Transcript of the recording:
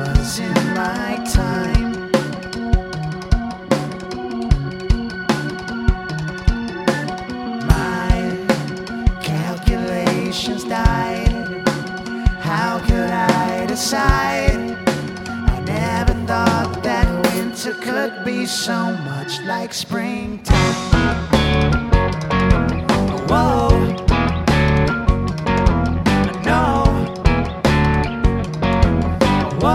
was in my time. My calculations died. How could I decide? I never thought that winter could be so much like springtime.